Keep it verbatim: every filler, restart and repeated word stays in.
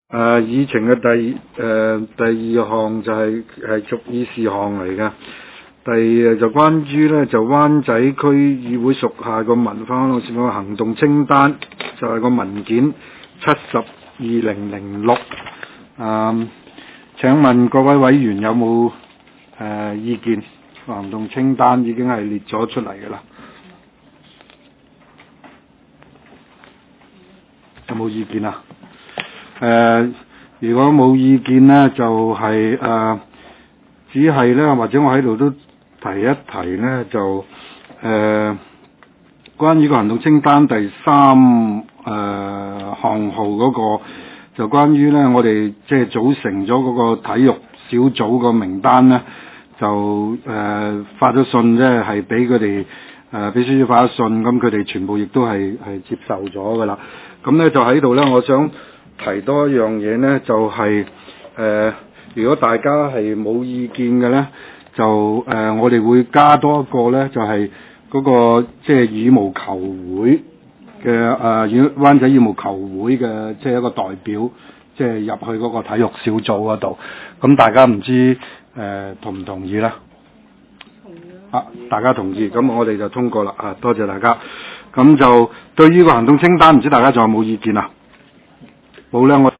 誒、呃，議程嘅第誒、呃、第二項就係係屬議事項嚟嘅。第二就關於咧就灣仔區議會屬下個文化康樂事務行動清單，就係、是、個文件七十二零零六。誒，請問各位委員有冇誒、呃、意見？行動清單已經係列咗出嚟嘅啦，有冇意見啊？誒、呃，如果冇意見呢，就係、是、誒、呃，只係呢，或者我喺度都提一提呢，就誒、呃，關於個行動清單第三誒、呃、項號嗰、那個，就關於呢，我哋即係組成咗嗰個體育小組個名單呢，就誒、呃、發咗信即係係俾佢哋誒秘書處發咗信，咁佢哋全部亦都係係接受咗噶啦。咁呢，就喺度呢，我想提多一樣嘢呢，就係、是、誒、呃，如果大家係冇意見嘅呢，就誒、呃、我哋會加多一個呢，就係、是、嗰、那個即係、就是、羽毛球會嘅誒羽灣仔羽毛球會嘅即係一個代表，即係入去嗰個體育小組嗰度。咁大家唔知誒、呃、同唔同意呢？同意啊！大家同意，咁我哋就通過啦。啊，多謝大家。咁就對於個行動清單，唔知大家仲有冇意見啊？冇咧，我。